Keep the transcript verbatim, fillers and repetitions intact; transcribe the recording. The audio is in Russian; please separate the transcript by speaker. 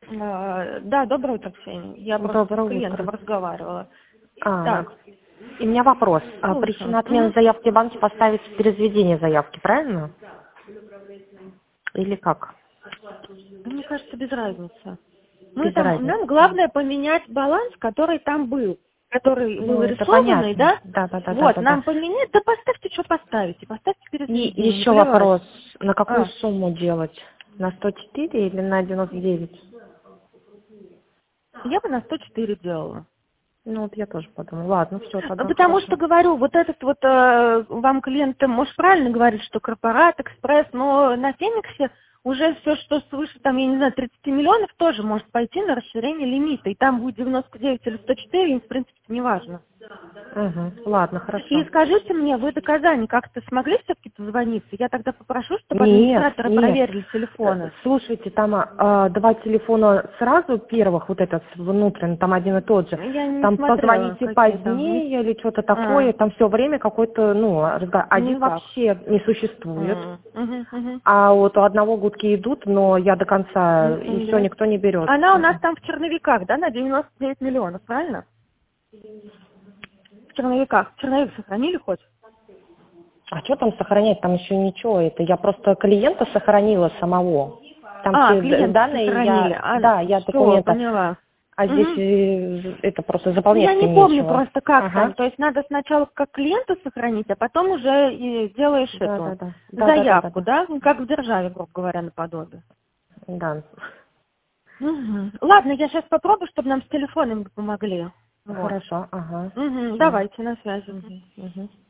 Speaker 1: А, Да, доброе утро, Ксения. Я просто с
Speaker 2: Доброе
Speaker 1: клиентом
Speaker 2: утро.
Speaker 1: разговаривала.
Speaker 2: А,
Speaker 1: Так,
Speaker 2: и у меня вопрос. А,
Speaker 1: слушаю.
Speaker 2: причина отмены
Speaker 1: Мгм.
Speaker 2: заявки в банке поставить перезведение заявки, правильно? Или как?
Speaker 1: Мне кажется, без разницы. Мы
Speaker 2: Без
Speaker 1: там,
Speaker 2: разницы.
Speaker 1: нам главное поменять баланс, который там был, который был
Speaker 2: Ну, это
Speaker 1: рисованный,
Speaker 2: понятно.
Speaker 1: да?
Speaker 2: Да, да, да, да,
Speaker 1: Вот,
Speaker 2: да, да.
Speaker 1: нам поменять, да поставьте, что поставите, поставьте
Speaker 2: И
Speaker 1: перезведение, не
Speaker 2: еще
Speaker 1: плевать.
Speaker 2: вопрос. На какую
Speaker 1: А,
Speaker 2: сумму делать? На сто четыре или на девяносто девять?
Speaker 1: я бы на сто четыре делала.
Speaker 2: Ну, вот я тоже подумала. Ладно, все,
Speaker 1: Ну,
Speaker 2: тогда
Speaker 1: потому что,
Speaker 2: хорошо.
Speaker 1: говорю, вот этот вот, э, вам клиент, может, правильно говорит, что корпорат, экспресс, но на Фениксе уже все, что свыше, там, я не знаю, тридцати миллионов, тоже может пойти на расширение лимита. И там будет девяносто девять или сто четыре, им, в принципе, не важно.
Speaker 2: Угу. Ладно,
Speaker 1: И
Speaker 2: хорошо.
Speaker 1: скажите мне, вы до Казани как-то смогли все-таки позвониться? Я тогда попрошу, чтобы
Speaker 2: Нет,
Speaker 1: администраторы
Speaker 2: нет.
Speaker 1: проверили
Speaker 2: Э,
Speaker 1: телефоны.
Speaker 2: Слушайте, там а, два телефона сразу первых, вот этот внутренний, там один и тот же.
Speaker 1: Я не
Speaker 2: Там
Speaker 1: смотрела,
Speaker 2: позвоните
Speaker 1: какие там. Не-
Speaker 2: позднее или что-то
Speaker 1: А,
Speaker 2: такое, там все время какой-то, ну, разговор. Один
Speaker 1: никак.
Speaker 2: вообще не существует.
Speaker 1: М, мгм, мгм.
Speaker 2: А вот у одного гудки идут, но я до конца,
Speaker 1: Никто
Speaker 2: и
Speaker 1: не
Speaker 2: все,
Speaker 1: берет.
Speaker 2: никто не берет.
Speaker 1: Она у нас
Speaker 2: Мгм.
Speaker 1: там в черновиках, да, на девяносто девять миллионов, правильно? В черновиках. Черновик сохранили хоть?
Speaker 2: А что там сохранять? Там еще ничего. Это я просто клиента сохранила самого. Там
Speaker 1: А,
Speaker 2: все д-
Speaker 1: клиента
Speaker 2: данные
Speaker 1: сохранили.
Speaker 2: я,
Speaker 1: А,
Speaker 2: да, я
Speaker 1: все,
Speaker 2: документа.
Speaker 1: поняла.
Speaker 2: А здесь
Speaker 1: Мгм.
Speaker 2: э, это просто
Speaker 1: Ну, я
Speaker 2: заполнять
Speaker 1: не
Speaker 2: им
Speaker 1: помню
Speaker 2: нечего.
Speaker 1: просто, как там.
Speaker 2: Ага.
Speaker 1: То есть надо сначала как клиента сохранить, а потом уже и делаешь
Speaker 2: Да, да,
Speaker 1: эту
Speaker 2: да. Да, да, да, да,
Speaker 1: заявку,
Speaker 2: да.
Speaker 1: да? Ну, как в державе, грубо говоря, наподобие.
Speaker 2: Да.
Speaker 1: Мгм. Ладно, я сейчас попробую, чтобы нам с телефонами помогли. Вот.
Speaker 2: Хорошо, ага.
Speaker 1: Мгм.
Speaker 2: Все.
Speaker 1: Давайте, на связи.
Speaker 2: Угу, угу.